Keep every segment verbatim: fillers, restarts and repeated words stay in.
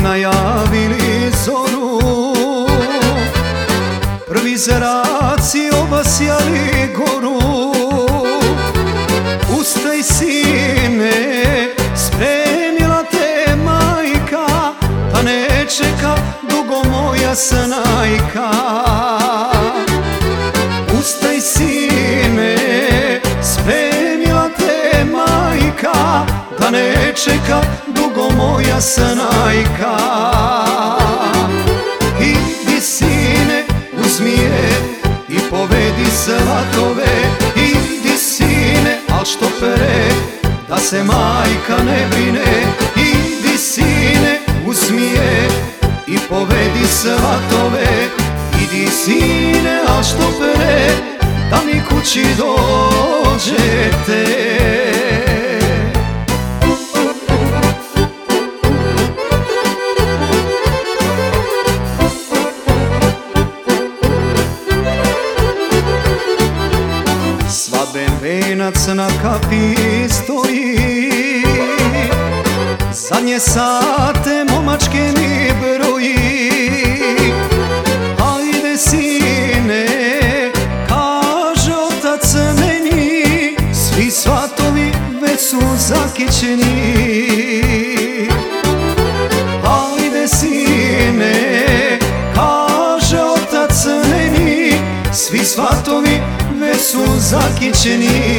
najavili zoru, prvi zraci obasjali goru. Ustaj sine, spremila te majka, da ne čeka dugo moja snajka. Ustaj sine, spremila te majka, da ne čeka dugo moja snajka. Idi sine, uzmi je i povedi svatove. Idi sine, al štopere, da se majka ne brine. Idi sine, uzmi je i povedi svatove. Idi sine, al štopere, da mi kući dođete. Svadben venac na kapi stoji, zadnje sate momačke mi broji. Ajde sine, kaže otac meni, svi svatovi već su zakićeni. Ajde sine, kaže otac meni, svi svatovi već su zakićeni.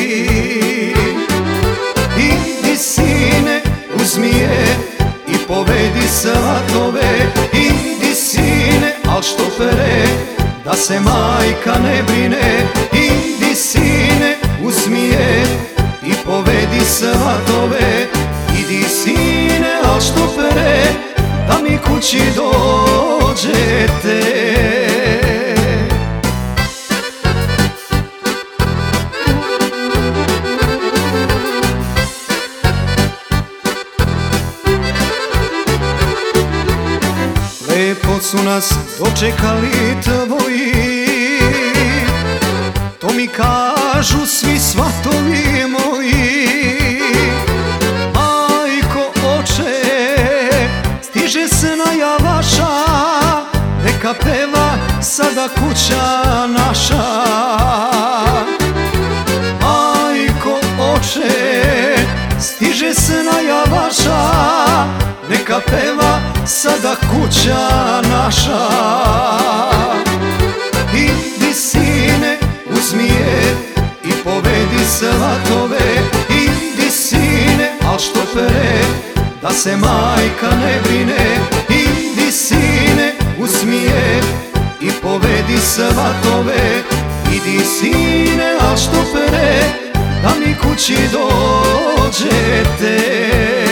Idi sine, uzmi je i povedi svatove. Idi sine, al štopere, da se majka ne brine. Idi sine, uzmi je i povedi svatove. Idi sine, al štopere, da mi kući dođete. Lepo su nas dočekali tvoji, to mi kažu svi svatovi moji. Majko, oče, stiže se najavaša, neka peva sada kuća naša. Majko, oče, stiže se najavaša, neka peva sada kuća naša. Idi sine, uzmi je i povedi svatove. Idi sine, al štopere, da se majka ne brine. Idi sine, uzmi je i povedi svatove. Idi sine, al štopere, da mi kući dođete.